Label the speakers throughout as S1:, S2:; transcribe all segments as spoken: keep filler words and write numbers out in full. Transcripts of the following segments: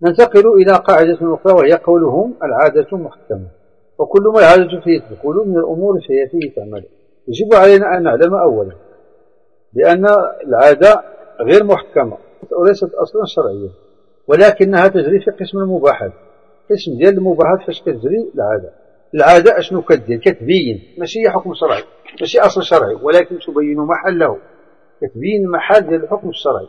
S1: ننتقل إلى قاعدة أخرى وهي قولهم العادة محكمة، وكل ما العادة فيه تدخل من الأمور فهي فيه تعمل. يجب علينا أن نعلم أولا بأن العادة غير محكمة وليست أصلا شرعيا، ولكنها تجري في قسم المباحات. قسم ديال المباحات فاش كتجري العادة. العادة أشنو كدير؟ كتبين، ماشي حكم شرعي، ماشي أصل شرعي، ولكن تبين محله، كتبين المحل ديال الحكم الشرعي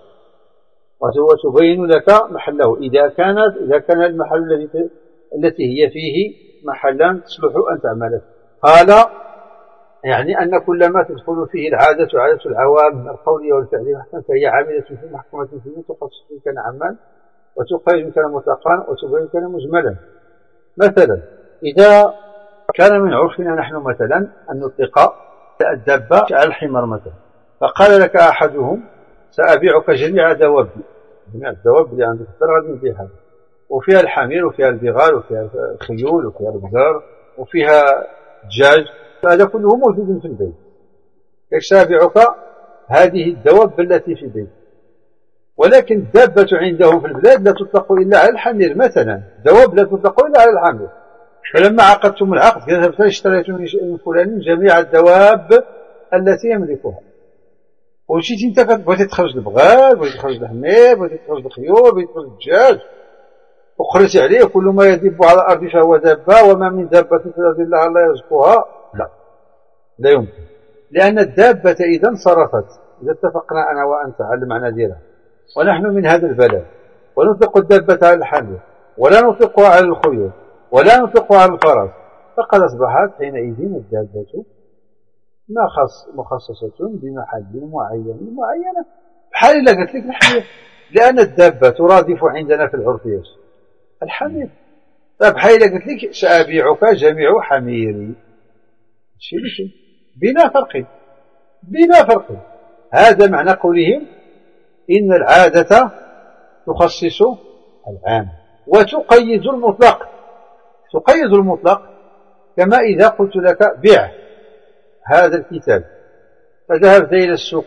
S1: وتبين لك محله إذا كانت إذا كان المحل الذي التي هي فيه محلا تصلح أن تعمله. قال يعني أن كل ما تدخل فيه العادة عادة العوام القولية والفعلية محكمة فهي عاملة في محكمة فيه، تخصص إن كان عاما وتقيد إن كان مطلقا وتبين إن كان مجملا. مثلا إذا كان من عرفنا نحن مثلا أن نطلق الدابة على الحمار مثلا، فقال لك أحدهم سأبيعك جميع دوابي، جميع الدواب اللي عندك الدار غادي نبيعها، وفيها الحمير وفيها البغال وفيها الخيول وفيها البقر وفيها الدجاج، هذا كله موجود في البيت. سأبيعك هذه الدواب التي في البيت، ولكن الدابة عندهم في البلاد لا تطلق إلا على الحمير مثلا، الدواب لا تطلق إلا على الحمير. فلما عقدتم العقد كذبت اشتريتم من فلان جميع الدواب التي يملكها، ومشيتي انت بغيتي تخرج البغال، بغيتي تخرج الحمير، بغيتي تخرج الخيول، بغيتي تخرج الدجاج، وقريتي عليه كل ما يدب على الأرض فهو دابة وما من دابة في الأرض إلا الله يرزقها. لا لا يمكن، لأن الدابة إذا انصرفت، إذا اتفقنا أنا وأنت على المعنى ديالها ونحن من هذا البلد ونطلق الدابة على الحمير ولا نطلقها على الخيول ولا نطلقها على الفرس، فقد أصبحت حينئذ الدابة ما خص مخصصة بمحل معين معينة، بحال إلا قلت لك الحمير، لأن الدابة ترادف عندنا في العرف ايش؟ الحمير. بحال إلا قلت لك سأبيعك جميع حميري، شيء شيء بلا فرق بلا فرق. هذا معنى قولهم إن العادة تخصص العام وتقيد المطلق. تقيد المطلق كما إذا قلت لك بيع هذا الكتاب، فذهبت إلى السوق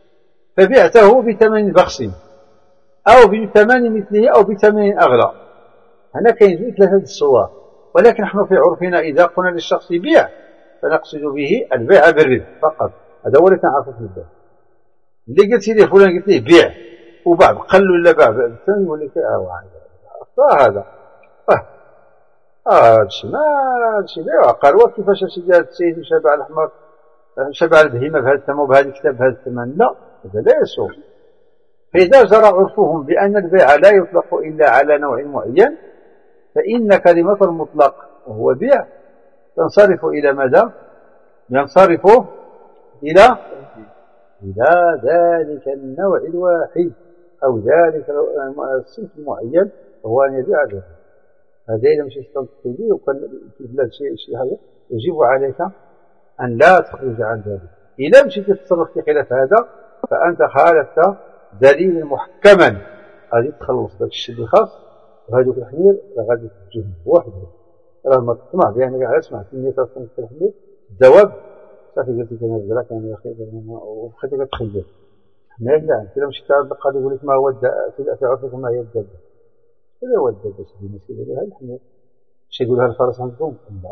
S1: فبعته بثمن بخس أو بثمن مثله أو بثمن أغلى، هنا كاين ثلاثة الصور، ولكن نحن في عرفنا إذا قلنا للشخص بيع فنقصد به البيع بالربح فقط. هذا هو اللي كنعرفه في البيع. اللي قلت لي فلان قلت لي بيع وباع بقل ولا باع بالثمن يقول لك اه هذا اه اه هادشي ما هادشي لا يعقل. وكيفاش سيدي هذا السيد مشابع الحمار مشابع البهيمة بهذا الثمن وبهذا الكتاب بهذا الثمن؟ لا، هذا لا يسوق. فإذا جرى عرفهم بأن البيع لا يطلق إلا على نوع معين، فإن كلمة المطلق وهو بيع تنصرف إلى ماذا؟ ينصرف إلى إلى ذلك النوع الواحد أو ذلك الصنف المعين، وهو أن يبيع به. هذا إذا مشيت تنطق به وكان في البلاد شيء شيء هذا يجب عليك أن لا تخرج عن ذلك. إذا مشيت تتصرف في خلاف هذا فأنت خالفت دليل محكما، غادي تخلص داك الشيء اللي خاص، وهذوك الحمير غادي تجهم وحده. راه ما تطمع بأنك على سمعت كمية تصنف الحمير الدواب صافي قلت لك أنا الزرع كان يا أخي وبقيت كتخيل حمير. لا، أنت إلا مشيت تعرض القاضي يقول لك ما هو في عرفكم ما هي الدابة؟ هذا هو الدابة سيدي مسكين هذا الحمير. مش يقولها الفرس عندكم؟ لا،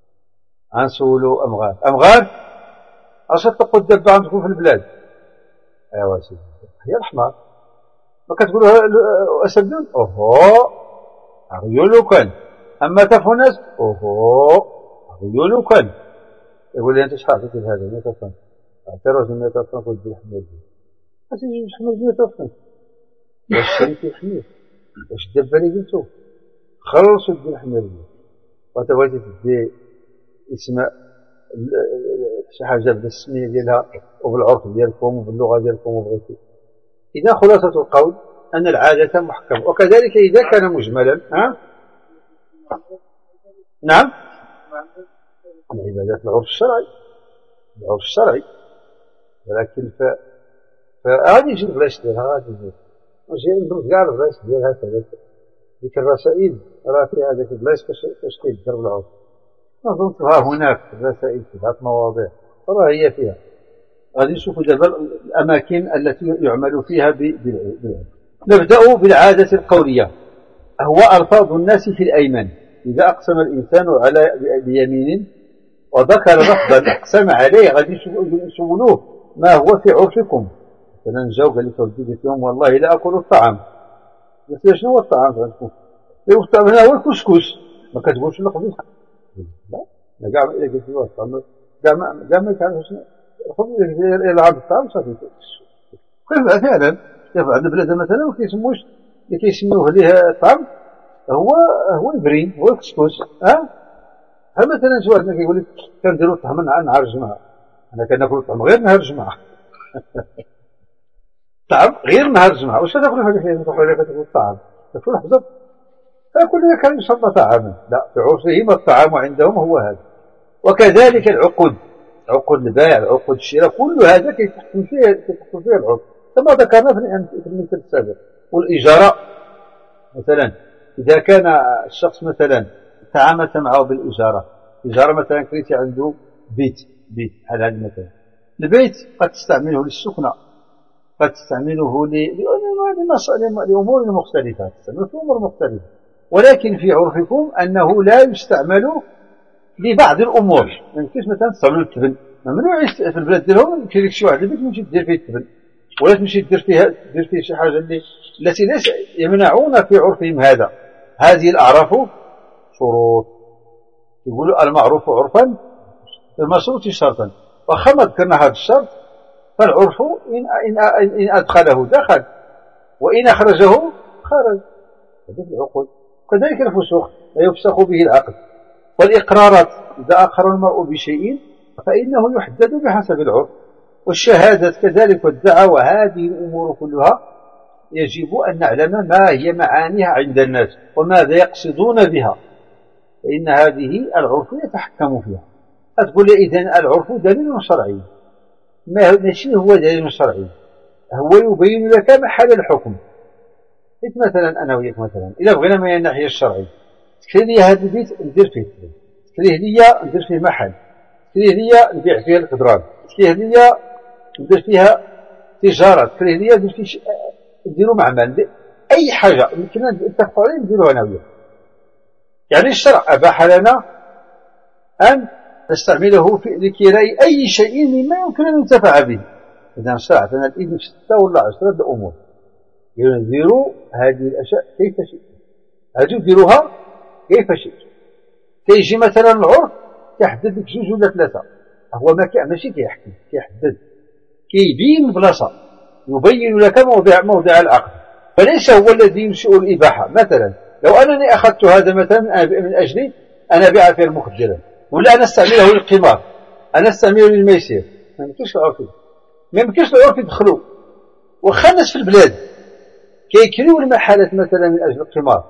S1: غنسولو أمغار أمغار أش تطلقوا الدابة عندكم في البلاد؟ ايوا سيدي هي الحمار. ما كتقولوها أسد؟ أوهو عيولوكا. أما تفنس؟ أوهو عيولوكا. يقول لي أنت شحال عطيتي لهذا؟ مئة فرنك. اعترض مئة فرنك ودي الحمير دي. أسيدي الحمير مئة فرنك. واش شريتي الحمير؟ واش الدابة اللي قلتو؟ خلصوا دي الحمير دي. وأنت بغيتي تدي اسم شي حاجة بالسمية ديالها وبالعرف ديالكم وباللغة ديالكم وبغيتي. إذا خلاصة القول أن العادة محكمة، وكذلك إذا كان مجملا. ها؟ نعم، العبادات العرف الشرعي العرف الشرعي ولكن ف فغادي يجي البلاش ديالها، غادي يجي ماشي ندرس كاع البلاش ديالها كذا. ديك الرسائل راه فيها هذاك البلاش فاش فاش كيدار بالعرف. نظنتها هناك الرسائل في بعض المواضيع راه هي فيها. غادي نشوفوا دابا الأماكن التي يعمل فيها بالعرف. نبدأ بالعادة القولية. هو ألفاظ الناس في الأيمان. إذا أقسم الإنسان على بيمين وذكر لفظا أقسم عليه غادي يسولوه ما هو في عرفكم. مثلا جاو قال لك ودي قلت لهم والله لا أكل الطعام. قلت له شنو هو الطعام عندكم؟ قالوا الطعام هنا هو الكسكس. ما كتقولش الخبز. لا لا كاع إلا قلت له الطعام كاع ما كاع ما كان شنو الخبز إلا عاد الطعام صافي. فعلا كيف عند بلاد مثلا ما كيسموش اللي كيسميوه ليه الطعام هو هو البرين هو الكسكس. ها ها مثلا شي واحد كيقول لك كنديروا الطعام نهار الجمعه. انا كناكل الطعام غير نهار الجمعه. الطعام غير نهار الجمعه. واش تاكلوا هذه الحين تقول لك تاكل الطعام تاكل حزب فكل كان يسمى طعاما. لا في عرفهم الطعام عندهم هو هذا. وكذلك العقود عقود البيع عقود الشراء كل هذا كيتحكم فيه كيتحكم فيه العرف كما ذكرنا في المثال السابق. والاجاره مثلا إذا كان الشخص مثلا تعاملت معه بالإجارة إجارة مثلا كريتي عنده بيت بيت بحال هذا مثلا البيت قد تستعمله للسكنة قد تستعمله لأمور مختلفة تستعمله في أمور مختلفة ولكن في عرفكم أنه لا يستعمل لبعض الأمور. ما يمكنش مثلا تستعملوا التبن ممنوع في البلاد ديالهم كاين شي واحد البيت تمشي دير فيه التبن ولا تمشي دير فيها دير فيه شي حاجة اللي التي ليس يمنعون في عرفهم هذا. هذه الأعراف شروط يقولوا المعروف عرفا المشروط شرطا. وخا ما ذكرنا هذا الشرط فالعرف إن, إن, إن أدخله دخل وإن أخرجه خرج. هذا في العقود. كذلك الفسوق لا يفسخ به العقد. والإقرارات إذا أقر المرء بشيء فإنه يحدد بحسب العرف. والشهادة كذلك والدعوة هذه الأمور كلها يجب أن نعلم ما هي معانيها عند الناس وماذا يقصدون بها فإن هذه العرف يتحكم فيها. أتقول إذن العرف دليل شرعي ماشي هو دليل شرعي هو يبين لك محل الحكم. مثلا أنا وياك مثلا إذا بغينا من الناحية الشرعية تكري لي هذا البيت ندير فيه تكريه لي ندير فيه محل تكريه لي نبيع فيه القدران تكريه لي ندير فيها تجارة تكريه لي ندير فيه نديروا معمل أي حاجة يمكننا نتفقوا عليه نديروها أنا وياك. يعني الشرع أباح لنا أن نستعمله في لكراء أي شيء مما يمكن أن ينتفع به. إذا الشرع لنا الإذن في ستة ولا عشرة الأمور يديروا هذه الأشياء كيف شئت هذه يديروها كيف شئت. كيجي مثلا العرف كيحدد لك جوج ولا ثلاثة هو ما ماشي كيحكي كيحدد كيبين بلاصة يبين لك موضع موضع العقد فليس هو الذي ينشئ الإباحة. مثلا لو أنني أخذت هذا مثلا من أجل أنا أبيع فيه المخدرات ولا أنا أستعمله للقمار أنا أستعمله للميسير ما يمكنش العرف ما يمكنش العرف يدخلوا. وخا الناس في البلاد كيكريو المحلات مثلا من أجل القمار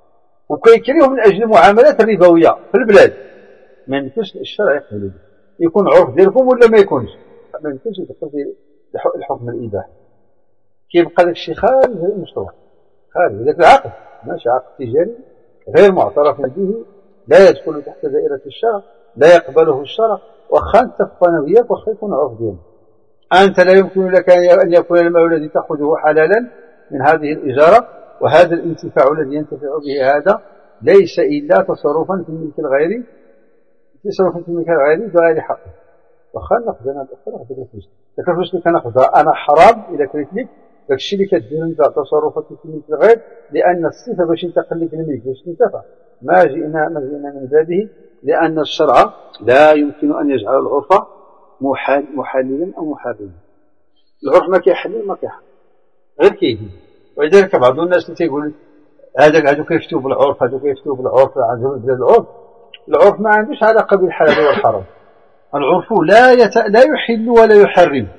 S1: وكيكريو من أجل المعاملات الربوية في البلاد ما يمكنش الشرع يقبل يكون عرف ديالكم ولا ما يكونش ما يمكنش يدخل في الحكم الإباحي. كيبقى داك الشيء خارج المشروع خارج ذاك العقد ماشي عقد تجاري غير معترف به لا يدخل تحت دائرة الشرع لا يقبله الشرع وخا اتفق انا وياك وخا يكون عرف ديالنا. أنت لا يمكن لك أن يكون المال الذي تأخذه حلالا من هذه الإجارة وهذا الانتفاع الذي ينتفع به هذا ليس إلا تصرفا في الملك الغيري تصرفا في الملك الغيري بغير حق. وخا ناخذ انا الاخر هذيك الفلوس داك الفلوس اللي كناخذها انا حرام الا كريت لك داك الشيء اللي كدير انت تصرفات في الملك الغير لأن الصفة باش ينتقل لك الملك باش تنتفع ما جئنا ما جئنا من بابه لأن الشرع لا يمكن أن يجعل العرف محال محللا أو محرما. العرف ما كيحلل ما كيحرم غير كيدير. ولذلك بعض الناس اللي تيقول هذاك هادو كيفتوا بالعرف هادو كيفتوا بالعرف عندهم بلاد العرف العرف ما عندوش علاقة بالحلال والحرام. العرف لا يت... لا يحل ولا يحرم.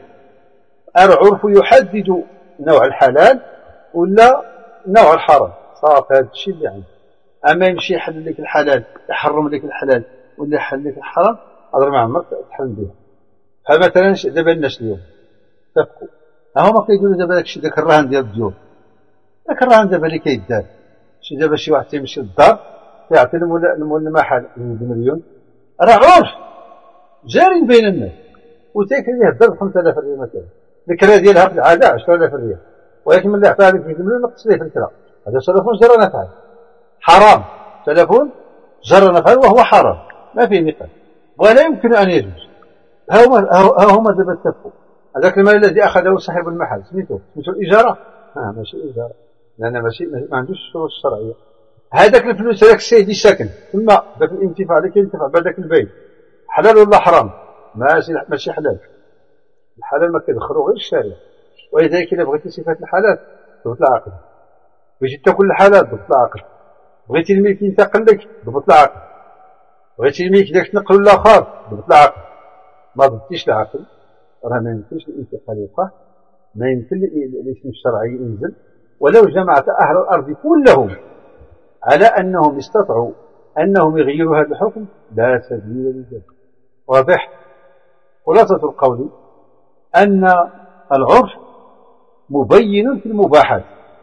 S1: العرف يحدد نوع الحلال ولا نوع الحرام صافي هذا الشيء اللي عنده. أما يمشي يحل لك الحلال يحرم لك الحلال ولا يحل لك الحرام هذا ما عمرك تحلم به. فمثلا دابا الناس اليوم تفكوا هما كيقولوا دابا داكشي داك الرهن ديال الديور داك الرهن دابا اللي كيدار شي دابا شي واحد تيمشي للدار يعطي المول المحل بمليون راه عرف جاري بين الناس وتيكريه الدار ب خمسة آلاف ريال مثلا الكرا ديالها في العاده عشرة آلاف ريال ولكن ملي عطاها لك في مليون نقص ليه في الكرا هذا تصرف جرى نفعل حرام تلفون جر نفعا وهو حرام ما فيه نقاش ولا يمكن أن يجوز. ها هما ها هما دابا اتفقوا. هذاك المال الذي أخذه صاحب المحل سميتو سميتو الإجارة. ها ماشي إجارة لأن ماشي ما عندوش الشروط الشرعية. هذاك الفلوس هذاك السيد ساكن ثم ذاك الانتفاع اللي كينتفع بهذاك البيت حلال ولا حرام؟ ماشي ماشي حلال. الحلال ما كيدخلو غير الشارع. ولذلك إذا بغيتي صفات الحلال ضبط العقل. بغيتي تاكل الحلال ضبط العقل. بغيتي الملك ينتقل لك ضبط العقل. بغيتي الملك داك تنقل لآخر ضبط العقل. ما ضبطيش العقل راه ما يمكنش الانتقال يوقع. ما يمكن الاسم الشرعي ينزل. ولو جمعت أهل الأرض كلهم على أنهم استطاعوا أنهم يغيروا هذا الحكم لا سبيل لذلك. واضح؟ خلاصة القول أن العرف مبين في المباحات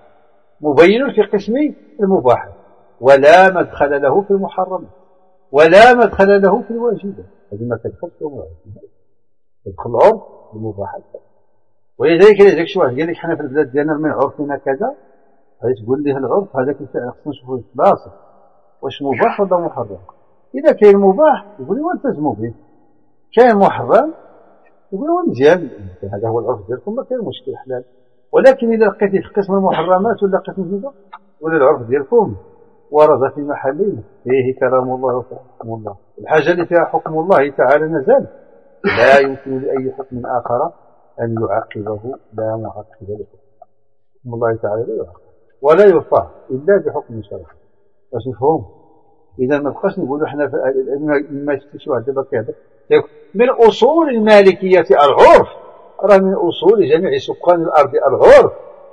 S1: مبين في قسم المباحات ولا مدخل له في المحرمات ولا مدخل له في الواجبات. هذه ما تدخل في الواجبات تدخل العرف في المباحات. ولذلك إذا جاك شي واحد قال لك حنا في البلاد ديالنا من عرفنا كذا غادي تقول ليه العرف هذاك الفعل خصنا نشوفوه في بلاصه واش مباح ولا محرم. إذا كاين مباح يقول لي والتزموا به، كاين محرم يقول له مزيان هذا هو العرف ديالكم ما كاين مشكل حلال. ولكن إذا لقيتي في قسم المحرمات ولا قسم كذا ولا العرف ديالكم ورد في محلين فيه كلام الله وفيه حكم الله. الحاجة اللي فيها حكم الله تعالى نزال لا يمكن لأي حكم آخر أن يعقبه لا معقب له. حكم الله تعالى لا يعقب ولا يرفع إلا بحكم شرعي. باش نفهم. إذا ما بقاش نقولوا احنا ما شفتش واحد دابا كيهضر من أصول المالكية العرف راه من أصول جميع سكان الأرض العرف.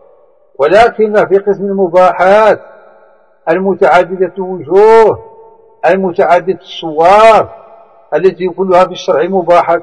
S1: ولكن في قسم المباحات المتعددة الوجوه المتعددة الصور التي كلها في الشرع مباحة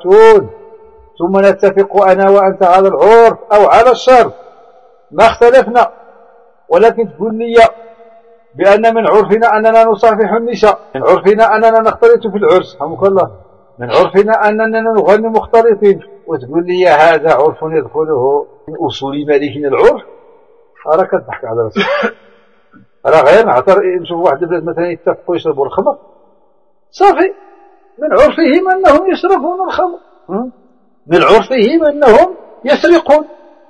S1: ثم نتفق أنا وأنت على العرف أو على الشرط ما اختلفنا. ولكن تقول لي بأن من عرفنا أننا نصافح النساء، من عرفنا أننا نختلط في العرس رحمك الله، من عرفنا أننا نغني مختلطين، وتقول لي هذا عرف يدخله من أصول مالكنا العرف. راه كتضحك على راسك. راه غير نعتر نشوف واحد البلاد مثلا يتفقوا يشربوا الخمر صافي من عرفهم أنهم يشربون الخمر، من عرفهم أنهم يسرقون.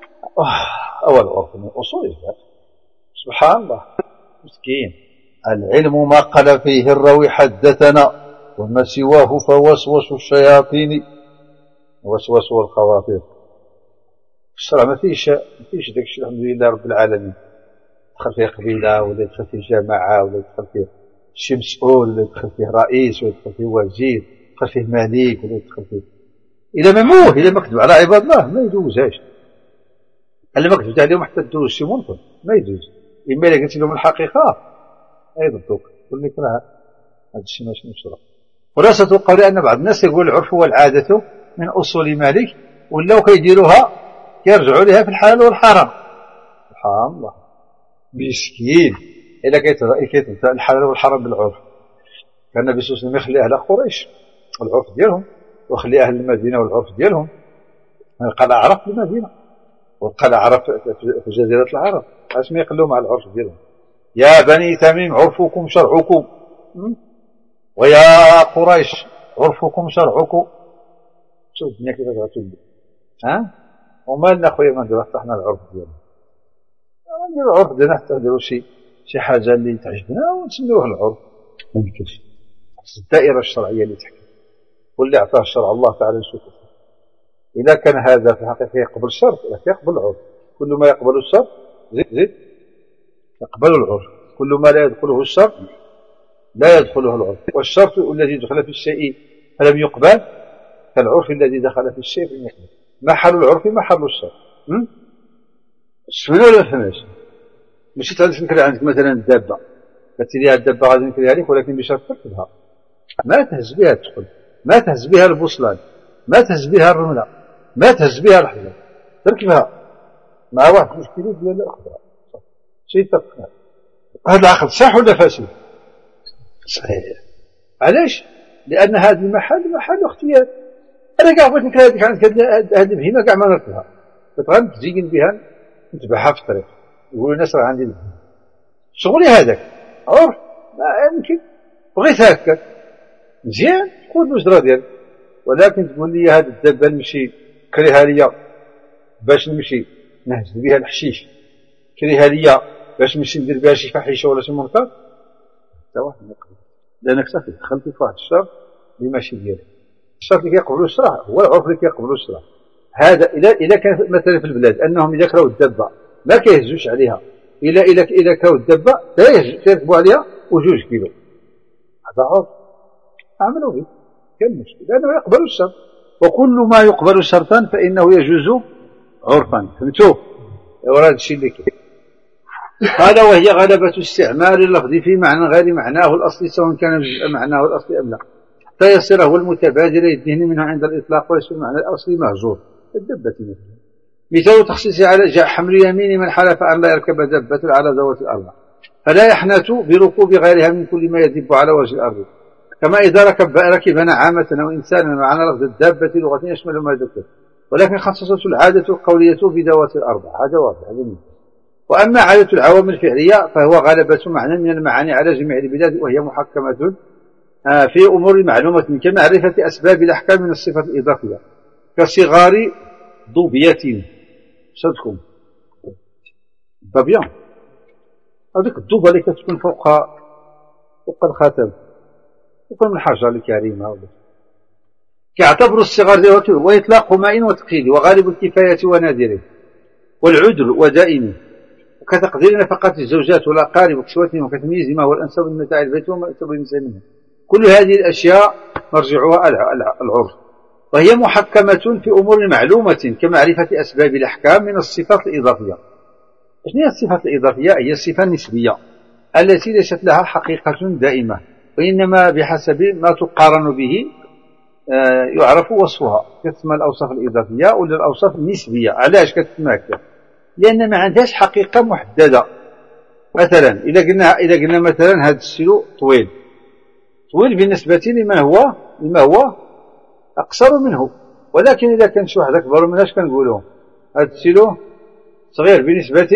S1: أول عرف من أصول الفقه. سبحان الله مسكين. العلم ما قال فيه الراوي حدثنا وما سواه فوسوس الشياطين وسوس الخواطر. الشرع ما فيش ما فيش داك الشيء الحمد لله رب العالمين. يدخل فيه قبيله ولا يدخل فيه جماعه ولا يدخل فيه شي مسؤول ولا يدخل فيه رئيس ولا يدخل فيه وزير يدخل فيه ملك ولا يدخل فيه إذا مموه إذا ما كذب على عباد الله ما يجوزهاش. اللي ما كذبت عليهم حتى تدوز شي منكر ما يجوز. إما إلا قلت لهم الحقيقة يضبطوك يقول لك راه هذا الشيء ماشي مشروع. خلاصة القول أن بعض الناس يقول العرف والعادة من أصول مالك ولاو كيديروها كيرجعوا لها في الحلال والحرام. سبحان الله مسكين. إلا كيتبدا الحلال والحرام بالعرف كان النبي صلى الله عليه وسلم يخلي أهل قريش العرف ديالهم ويخلي أهل المدينة والعرف ديالهم. يلقى الأعراف في المدينة ويلقى الأعراف في جزيرة العرب اش ما يقلوا مع العرف ديالهم. يا بني تميم عرفكم شرعكم ويا قريش عرفكم شرعكم. شوف الدنيا كيفاش غتولي. ها ومالنا خويا ما نديرو حتى حنا العرف ديالنا نديرو العرف ديالنا حتى نديرو شي شي حاجه اللي تعجبنا ونسميوه العرف. ما يمكنش. الدائره الشرعيه اللي تحكم واللي عطاه الشرع الله تعالى نشوفه. اذا كان هذا في الحقيقه يقبل الشرط يقبل العرف. كل ما يقبل الشرط زيد زيد يقبل العرف. كل ما لا يدخله الشرط لا يدخله العرف. والشرط الذي دخل في الشيء فلم يقبل كالعرف الذي دخل في الشيء فلم يقبل. محل العرف محل الشرط. شنو ولا فهمش ماشي تنكر عندك مثلا الدابه قلت لي الدابه غادي نكريها لك ولكن بشرط تركبها ما تهز بها تدخل ما تهز بها البصلان ما تهز بها الرمله ما تهز بها الحجر تركبها مع واحد مشكله ديال الاخضر شي تفكر. هذا العقد صح ولا فاسد؟ صحيح. علاش؟ لان هذا المحل محل اختيار. انا كاع بغيت نكره هذيك عندك هذه البهيمه كاع ما نركبها تبغى تزين بها نتبعها في الطريق يقولوا الناس راه عندي شغلي هذاك عرف يمكن بغيت هكا مزيان خذ الأجرة ديالك، ولكن تقول لي هذه الدابة نمشي كريها ليا باش نمشي نهز بها الحشيش، كريها ليا باش نمشي ندير بها شي فحيشة ولا شي منكر، حتى واحد ما يقبل، لأنك صافي دخلتي في واحد الشر اللي ماشي ديالك. الشرط اللي كيقبلوا الشرع هو العرف اللي كيقبلوا الشرع. هذا إذا إذا كان مثلا في البلاد أنهم إذا كراو الدابة ما كيهزوش عليها، إلا إلا إذا كراو الدابة كيركبوا عليها وجوج كيلو، هذا عرف عملوا به كان مشكل، لأنه يقبل الشرط، وكل ما يقبل شرطا فإنه يجوز عرفا. فهمتوا؟ ورا الشيء اللي كاين. قال وهي غلبة استعمال اللفظ في معنى غير معناه الأصلي سواء كان جزء معناه الأصلي أم لا، حتى يصير هو المتبادل للذهن منه عند الإطلاق وليس المعنى الأصلي مهجور. الدبة مثلا مثال تخصيص على جاء حمل يمين من حلف أن لا يركب دبة على ذوات الأرض فلا يحنث بركوب غيرها من كل ما يدب على وجه الأرض، كما إذا ركب ركب نعامة أو إنسانا معنى لفظ الدابة لغة يشمل ما ذكر، ولكن خصصت العادة القولية بذوات الأربع. هذا واضح. وأما عادة العوام الفعلية فهو غلبة معنى من المعاني على جميع البلاد، وهي محكمة في أمور معلومة كمعرفة أسباب الأحكام من الصفة الإضافية كصغار ضوبية. صدقكم ضبيان هذيك الضوبة اللي كتكون فوق فوق الخاتم فوق من الحجر الكريمة، كيعتبر الصغار ذوات وإطلاق ماء وتقييد وغالب الكفاية ونادره والعذر ودائمه، وكتقدير نفقات الزوجات والأقارب وكسوتهم وكتمييز ما هو الأنسب من متاع البيت وما يعتبر الإنسان منه. كل هذه الأشياء مرجعها العرف، وهي محكمة في أمور معلومة كمعرفة أسباب الأحكام من الصفات الإضافية. شنو هي الصفات الإضافية؟ هي الصفة النسبية التي ليست لها حقيقة دائمة، وإنما بحسب ما تقارن به يعرف وصفها. كتسمى الأوصاف الإضافية ولا الأوصاف النسبية. علاش كتسمى هكذا؟ لأن ما عندهاش حقيقة محددة. مثلا إذا قلنا إذا قلنا مثلا هذا السلو طويل طويل بالنسبة لما هو لما هو أقصر منه، ولكن إذا كان شي واحد أكبر منه اش كنقولوا؟ هذا السلو صغير بالنسبة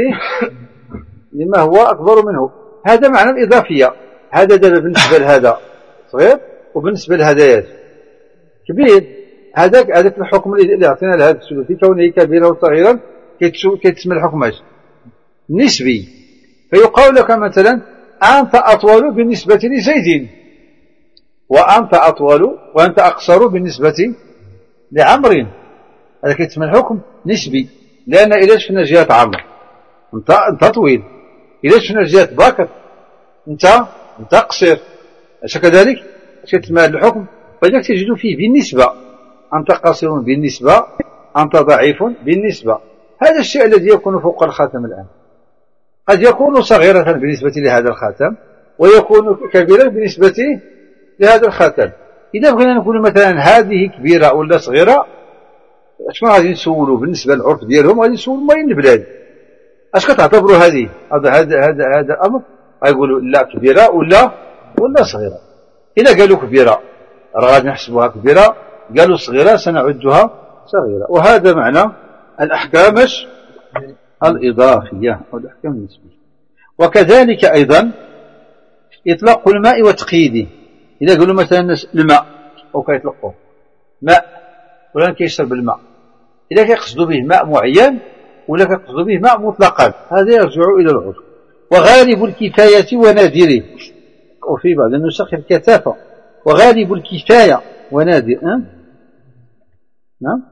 S1: لما هو أكبر منه. هذا معنى الإضافية. هذا دابا بالنسبة لهذا صغير وبالنسبة لهذا كبير. هذاك هذاك الحكم اللي اعطينا لهذا السلو في كونه كبيرا وصغيرا كيتسمى الحكم نسبي. فيقال لك مثلا أنت أطول بالنسبة لزيد، وأنت أطول وأنت أقصر بالنسبة لعمر. هذا كيتسمى الحكم نسبي، لأن إذا شفنا جهة عمر أنت أنت طويل، إذا شفنا جهة بكر أنت أنت قصير. أليس كذلك؟ كيتسمى الحكم. فإذا تجد فيه بالنسبة، أنت قصير بالنسبة، أنت ضعيف بالنسبة. هذا الشيء الذي يكون فوق الخاتم الآن قد يكون صغيرا بالنسبة لهذا الخاتم ويكون كبيرا بالنسبة لهذا الخاتم. إذا بغينا نقول مثلا هذه كبيرة ولا صغيرة، شنو غادي نسولوا بالنسبة للعرف ديالهم؟ غادي نسولوا مالين البلاد اش كتعتبروا هذه هذا هذا هذا هذا الأمر؟ غايقولوا لا كبيرة ولا ولا صغيرة. إذا قالوا كبيرة راه غادي نحسبوها كبيرة، قالوا صغيرة سنعدها صغيرة. وهذا معنى الأحكام الإضافية أو الأحكام النسبية. وكذلك أيضا إطلاق الماء وتقييده. إذا قالوا مثلا الماء أو كيطلقوا ماء ولا كيشرب الماء، إذا كيقصدوا به ماء معين ولا كيقصدوا به ماء مطلقا، هذا يرجع إلى العرف. وغالب الكفاية ونادره، وفي بعض النسخ الكثافة. وغالب الكفاية ونادر أه؟ نعم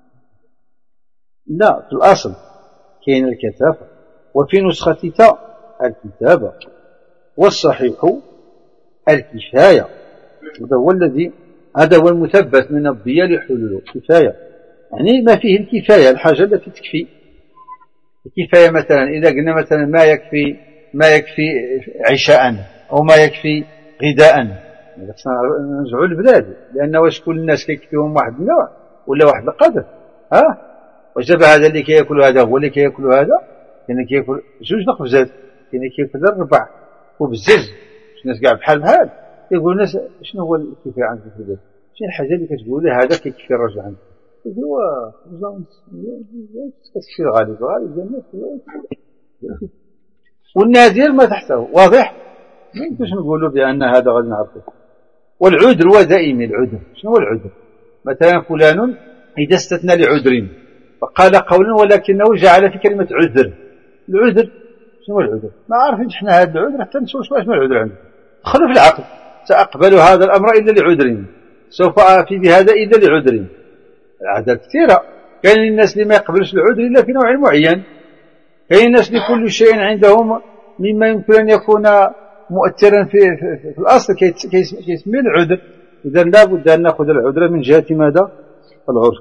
S1: لا في الأصل كاين الكثافة، وفي نسختك الكتابة، والصحيح الكفاية. هذا هو الذي هذا هو المثبت من الضياء لحلوله. كفاية يعني ما فيه الكفاية، الحاجة التي تكفي. الكفاية مثلا إذا قلنا مثلا ما يكفي ما يكفي عشاء أو ما يكفي غداء، نرجعوا للبلاد، لأن واش كل الناس كيكفيهم واحد النوع ولا واحد القدر؟ ها وجب هذا اللي كيأكل هذا هو اللي كيأكل هذا؟ كاين كيأكل جوج الخبزات، كاين كيأكل الربع وبزز. الناس كاع بحال بحال يقول الناس شنو هو الكفاية عندك في البلاد؟ شنو الحاجة اللي كتقول له هذا كيكفي الرجل عندك؟ يقول واه خبزة كتكفي الغالب، غالب ديال الناس. والنادر ما تحته واضح. ما يمكنش نقولوا بأن هذا غادي نعرفه. والعذر هو دائما العذر. شنو هو العذر؟ مثلا فلان إذا استثنى لعذر فقال قولا ولكنه جعل في كلمة عذر. العذر شنو هو العذر؟ ما عارفين حنا هذا العذر حتى نشوف شنو العذر عنده. دخلوا في العقل، سأقبل هذا الأمر إلا لعذر، سوف أفي بهذا إلا لعذر. الأعذار كثيرة. كاين الناس اللي ما يقبلش العذر إلا في نوع معين، كاين الناس اللي كل شيء عندهم مما يمكن أن يكون مؤثرا في, في, في الأصل كيسميه العذر. إذا لا بد أن نأخذ العذر من جهة ماذا؟ العرف.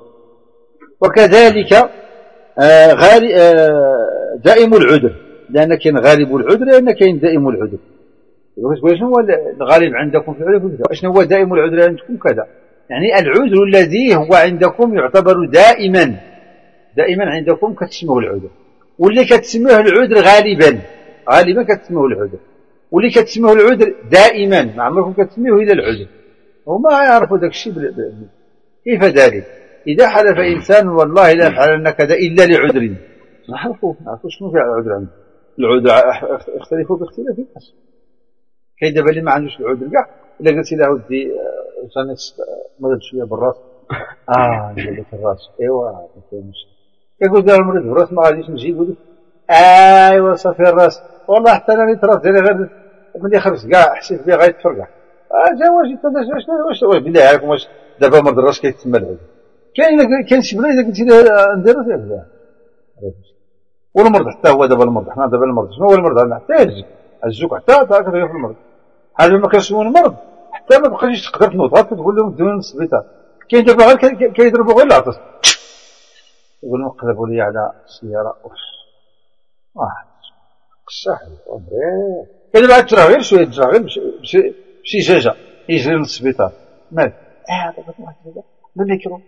S1: وكذلك آه غالي آه دائم العذر، لأن كاين غالب العذر لأن كاين دائم العذر. شنو هو الغالب عندكم في العذر؟ شنو هو دائم العذر عندكم؟ كذا يعني العذر الذي هو عندكم يعتبر دائما دائما عندكم كتسموه العذر، واللي كتسموه العذر غالبا غالبا كتسموه العذر، واللي كتسموه العذر دائما ما عمركم كتسموه إلا العذر. وما يعرفوا داك الشيء. كيف ذلك؟ إذا حلف إنسان والله لا يفعلن كذا إلا لعذر، ما عرفوا ما عرفوا شنو في العذر عنده. العذر اختلفوا باختلاف الناس. كاين دابا اللي ما عندوش العذر كاع الا قلتي له ودي مرض شويه بالراس اه جابك الراس ايوا ما كاينش كيقول له المريض بالراس ما غاديش نجي يقول لك ايوا صافي الراس والله حتى انا اللي تراس ديالي غير ملي خرجت كاع حسيت بيه غيتفرقع اه جا واش انت واش واش بالله عليكم واش دابا مرض الراس كيتسمى العذر؟ كاين كاين شي بلاد اذا قلتي له نديرو فيه لا والمرض حتى هو دابا المرض حنا دابا المرض شنو هو المرض عندنا حتى يهزك هزوك حتى هكا في المرض. هذا ما كيسموه المرض حتى ما بقيتيش تقدر تنوض غير تقول لهم دوني للسبيطار. كاين دابا غير كيضربوا غير العطس يقول لهم قلبوا لي على السياره اوف واحد قشاح عمري كاين دابا تجرى غير شويه تجرى غير بشي جاجه يجري للسبيطار مالك اه دابا واحد هذا الميكرو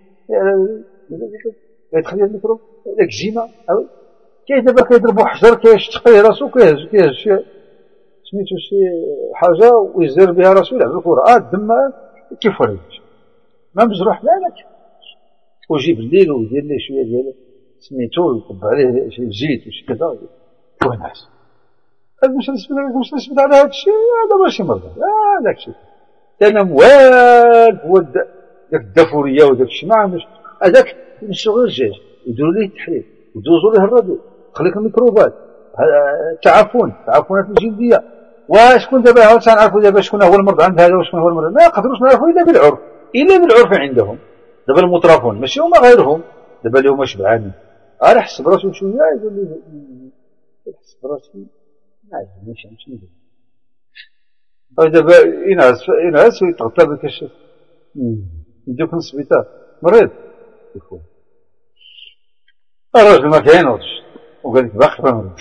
S1: يدخل لي الميكرو داك الجيمه كاين دابا كيضربوا حجر كيشتقي راسو كيهز كيهز شي سميتو شي حاجه ويزير بها راسو يلعب الكره اه الدم كيف ولد ما مجروح بالك ويجيب الليل ويدير ليه شويه ديال سميتو ويطب عليه شي زيت وشي كذا ونعس. هذا مش نسبت مش نسبت على هذا الشيء هذا ماشي مرض اه داك الشيء انا موال هو داك الدافوريه وداك الشيء ما عندوش هذاك يمشيو غير الدجاج يديروا ليه التحليل يدوزوا ليه الربيع خليك الميكروبات تعفن تعفنات الجلديه. وشكون دابا هاو تنعرفوا دابا شكون هو المرض عند هذا وشكون هو المرض ما يقدروش نعرفوا الا بالعرف الا بالعرف عندهم. دابا المترفون ماشي هما غيرهم دابا اللي هما شبعانين راه حس براسو شويه يقول لي حس براسي ما عجبنيش نمشي ندير او دابا ينعس ينعس ويتغطى بالكشف نديوك للسبيطار مريض يكون الراجل ما كاينوش وقال لك باقي مريض.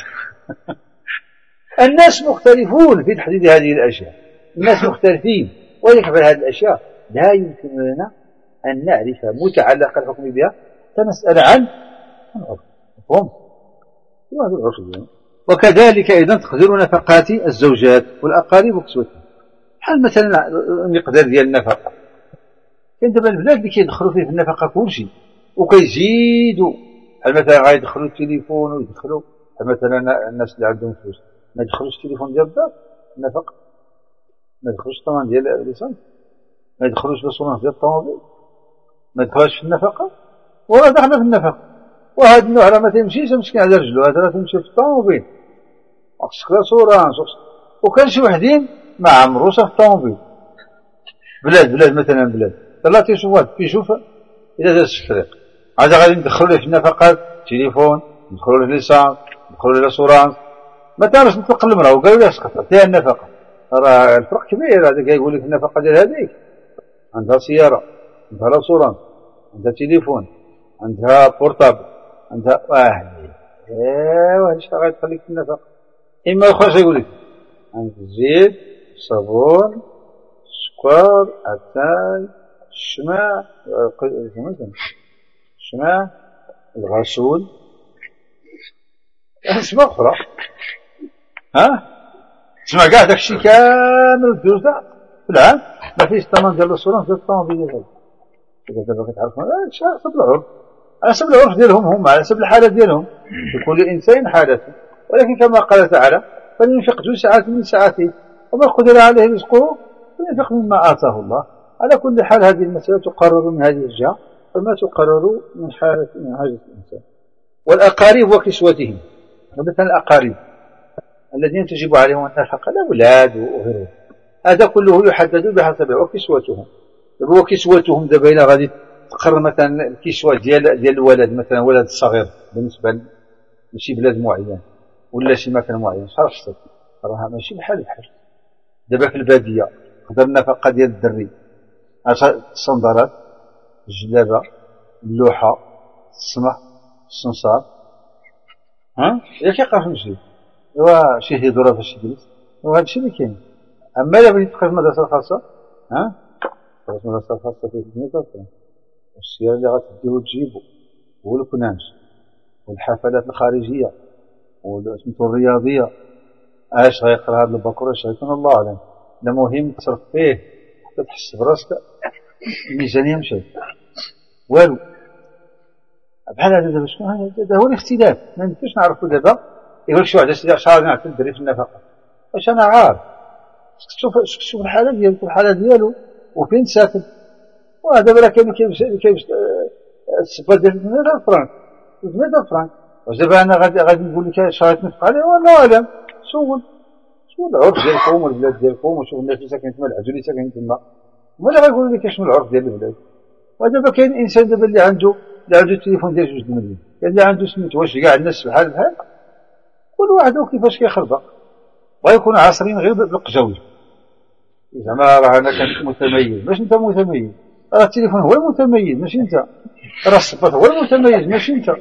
S1: الناس مختلفون في تحديد هذه الأشياء الناس مختلفين ولكن في هذه الأشياء لا يمكن لنا أن نعرف متعلق الحكم بها فنسأل عن العرف مفهوم هذا العرف. وكذلك أيضا تقدير نفقات الزوجات والأقارب وكسوتهم بحال مثلا المقدار ديال النفقة كاين دابا البلاد اللي كيدخلوا فيه في النفقة كلشي وكيزيدوا بحال مثلا غيدخلوا التليفون ويدخلوا مثلا الناس اللي عندهم فلوس ما يدخلوش التليفون ديال الدار النفقة ما يدخلوش الطمان ديال الليسانس ما يدخلوش لاسورانس ديال الطوموبيل ما يدخلوش في النفقة وراه داخله في النفقة. وهذا النوع راه ما تيمشيش مسكين على رجلو هذا راه تيمشي في الطوموبيل خصك لاسورانس وكان شي وحدين ما عمروش في الطوموبيل بلاد بلاد مثلا بلاد لا تيشوف واحد كيشوف إذا داز الشفريق عاد غادي ندخلوا ليه في النفقات تليفون ندخلوا ليه ليسانس ندخلوا ليه لاسورانس ما تعرفش نطلق المرأة وقالوا لها اسقط فيها النفقة راه الفرق كبير. هذا كيقول لك النفقة ديال هذيك عندها سيارة عندها لاسورانس عندها تليفون عندها بورتابل عندها واحد ايوا اش غيدخل في النفقة اما يخرج يقول لك عندك الزيت الصابون السكر العسل الشمع الشمع الغسول اسماء اخرى ها تسمع كاع داكشي كامل الدوز في العام ما فيش الثمن ديال الاسورانس ديال الطوموبيل ديالهم. اذا دابا كتعرفوا هذا حسب العرف على حسب العرف ديالهم هم على حسب الحاله ديالهم لكل انسان حالته. ولكن كما قال تعالى فلينفق ذو ساعة من ساعته وما قدر عليه رزقه فلينفق مما آتاه الله. على كل حال هذه المسألة تقرر من هذه الجهة فما تقرر من حالة من حاجة الإنسان. والأقارب وكسوتهم، مثلا الأقارب الذين تجب عليهم النفقة الأولاد وغيرهم، هذا كله يحدد بحسب وكسوتهم. وكسوتهم دابا إلا غادي تقرر مثلا الكسوة ديال ديال الولد، مثلا ولد الصغير بالنسبة لشي بلاد معين ولا شي مكان معين، شحال خصك راها ماشي بحال بحال. دابا في البادية تقدر النفقة ديال الدري الصندرات، الجلابة، اللوحة، السمح، الصنصار، ها يا كيقرا في المسجد ايوا شي هيدورا فاش يجلس، وهذا الشيء اللي كاين. اما الا بغيتي تدخل المدرسة الخاصة، ها تدخل المدرسة الخاصة في ثمانية والسيارة اللي غتديه وتجيبو والكنانج والحفلات الخارجية والسميتو الرياضية، اش غيقرا هذا الباكور اش غيكون الله اعلم. المهم تصرف فيه حتى تحس براسك الميزانية مشات والو. بحال هذا دابا شنو هذا هو الاختلاف. ما يمكنش نعرفوا دابا يقول شي واحد شحال نعطي الدري في النفقة، واش انا عارف شوف شوف الحالة ديالك والحالة ديالو وفين ساكن. ودابا راه كاين كيفاش السبه ديال ثمانية فرانك ثمانية فرانك، واش دابا انا غادي غادي نقول لك اش غتنفق عليه والله اعلم. سول سول العرف ديالكم والبلاد ديالكم وشوف الناس اللي ساكنين تما العدو اللي ساكنين تما، هما اللي غيقولوا لك شنو العرف ديال البلاد. ودابا كاين انسان دابا اللي عنده اللي عنده التليفون ديال جوج مليون، اللي عنده سميتو واش كاع الناس بحال بحال، كل واحد وكيفاش كيخربق. ويكون عاصرين غير بالقجاوي زعما راه انا كنت متميز. ماشي انت متميز، راه التليفون هو المتميز ماشي انت، راه الصباط هو المتميز ماشي انت.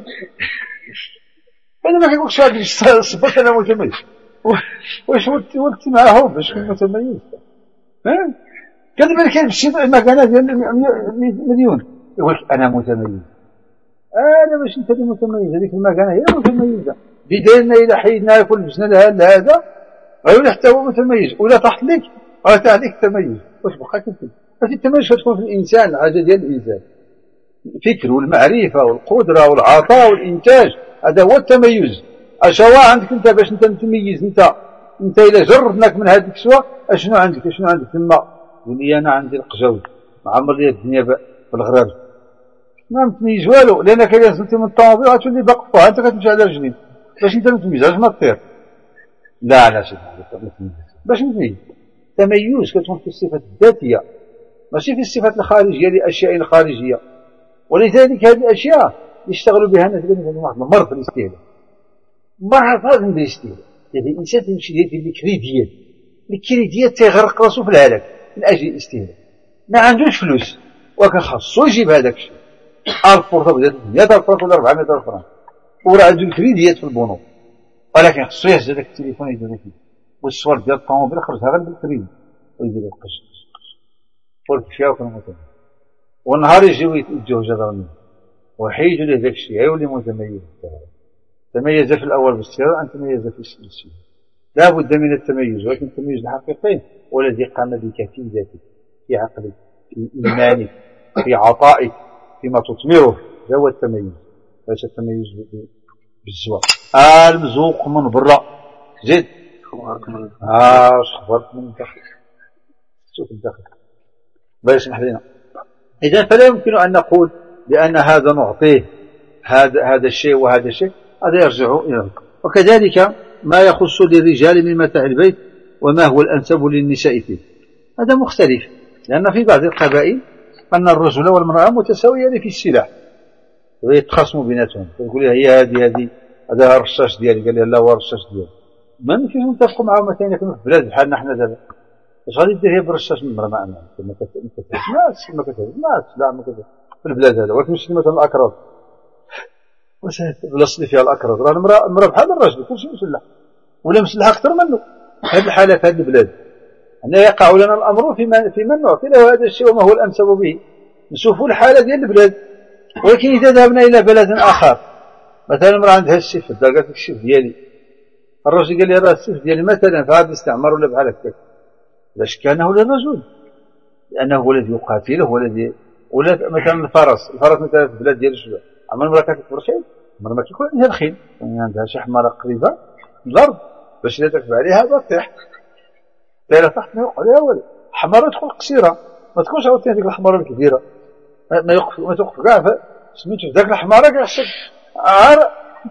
S1: انا ما كنقولش هذا الصباط انا متميز، واش ولت معاهم باش تكون متميز؟ ها كذلك كاين شي مكانه ديال مليون يقول لك انا متميز. انا باش انت اللي متميز، هذيك المكانه هي متميزه. بدالنا الى حيدنا كل بسنا لها هذا غيولي حتى هو متميز، ولا طاحت لك غيطيح عليك التميز. واش بقى كيف باش التميز تكون في الانسان؟ الحاجه ديال الانسان الفكر والمعرفه والقدره والعطاء والانتاج، هذا هو التميز. اشوا عندك انت باش انت متميز؟ انت انت الا جردناك من هذيك الكسوه اشنو عندك؟ اشنو عندك تما؟ قول لي انا عندي القجاوي معمر لي الدنيا بالغراب، ما متميز والو. لانك الا نزلتي من الطوموبيل غتولي باقفه انت كتمشي على رجلين باش انت متميز. علاش ما تطير؟ لا لا سيدي باش نتميز. التميز كتكون في الصفات الذاتيه ماشي في الصفات الخارجيه لاشياء خارجيه. ولذلك هذه الاشياء يشتغلوا بها الناس مثلا واحد المرض في الاستهلاك، مرض هذا من الاستهلاك. يعني الانسان تمشي يدير الكريديات الكريديات تيغرق راسو في الهلاك من اجل الاستهلاك. ما عندوش فلوس ولكن خاصو يجيب هذاك الشيء ألف فرصه بدات مئة ألف فرصه ولا أربعمئة ألف فرصه، وراه عنده الكريديات في البنوك، ولكن خصو يهز هذاك التليفون يدير فيه والصور ديال الطوموبيل خرجها غير بالكريدي ويدير القش والكشاف والمتميز. والنهار يجيو يتجهوا جدرني وحيدوا له ذاك الشيء يولي متميز. تميز في الاول بالسير ان تميز في السلسله. لا بد من التميز، ولكن التميز الحقيقي هو الذي قام بك في ذاتك، في عقلك، في ايمانك، في عطائك، فيما تثمره. هذا هو التميز، ليس التميز بالزواج. آه المزوق من برا زيد اه خبرك من الداخل. شوف الداخل الله يسمح لنا. إذا فلا يمكن أن نقول بأن هذا نعطيه هذا هذا الشيء وهذا الشيء، هذا يرجع إلى. وكذلك ما يخص للرجال من متاع البيت وما هو الأنسب للنساء فيه، هذا مختلف. لأن في بعض القبائل أن الرجل والمرأة متساويان في السلاح ويتخاصموا بيناتهم، يقول لها هي هذه هذه هذا الرشاش ديالي، قال لها لا هو الرشاش ديالي. ما يمكنش نتفقوا معهم مثلا يكونوا في بلاد بحالنا حنا دابا، اش غادي دير هي بالرشاش من المرأة؟ ما ما كتهزماش ما كتهزماش لا ما كتهزماش في البلاد هذا. ولكن شتي مثلا الأكراد واش البلاصه اللي فيها الأكراد راه المرأة المرأة بحال الرجل كلشي مسلح ولا مسلح أكثر منه. هذه الحالة في هذه البلاد أن يقع لنا الأمر فيما في من نعطي له هذا الشيء وما هو الأنسب به. نشوفوا الحالة ديال البلاد. ولكن إذا ذهبنا إلى بلد آخر مثلا المرأة عندها السيف، قالت لك السيف ديالي، الرجل قال لي راه السيف ديالي مثلا في هذا الاستعمار ولا بحال هكاك، لا شك أنه للرجل لأنه هو الذي يقاتله هو الذي. ولا مثلا الفرس الفرس مثلا في البلاد ديال الشباب أما المرأة كتركب الخيل، المرأة ما كيكون عندها الخيل، يعني عندها شي حمارة قريبة من الأرض باش إذا تركب عليها تطيح. دايره تحت ما يوقع لها والو. حمراء تكون قصيره، ما تكونش عاوتاني ديك الحمراء الكبيره، ما يوقف ما توقف كاع سميتو ذاك الحمراء كاع شك عار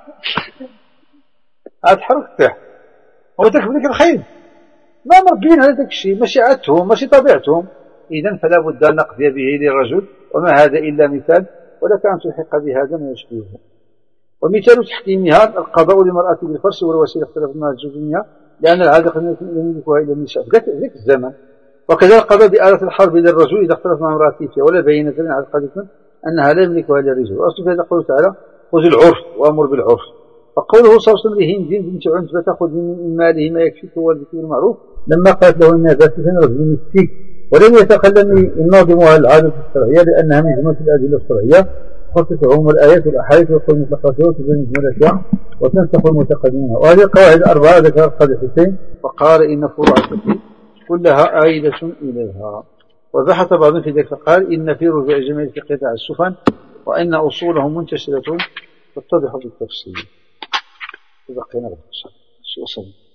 S1: عاد تحرك تاعها. وذاك بديك الخيل ما مربين على داك الشيء، ماشي عادتهم ماشي طبيعتهم. إذن فلا بد أن نقضي به للرجل، وما هذا إلا مثال، ولك أن تلحق بهذا ما يشبهه. ومثال تحكيمها القضاء للمرأة بالفرس والوسيلة اختلف مع الجزمية، لأن العادة قد يملكها إلى النساء في ذاك الزمن. وكذا القضاء بآلة الحرب للرجل إذا اختلف مع امرأته فيها، ولا بينة على القضية أنها لا يملكها إلا الرجل. وأصل في هذا قوله تعالى: خذ العرف وأمر بالعرف. فقوله صلى الله عليه وسلم لهند بنت عنتبة: خذ من ماله ما يكفيك والذكر بالمعروف، لما قالت له إنها ذات سن رجل يكفيك. ولم يتكلم الناظم على العادة الشرعية لأنها من جملة الأدلة الشرعية، خصصهم الآيات والأحاديث والقول المطلقات وتبين جملتها وتنسخ المتقدمين. وهذه القواعد الأربعة ذكرها القاضي حسين وقال إن فروع الفقه كلها عائدة إليها. وبحث بعضهم في ذلك فقال إن في رجوع جميع الفقه تعسفا، وإن أصولهم منتشرة تتضح بالتفصيل. تبقينا بالتفصيل.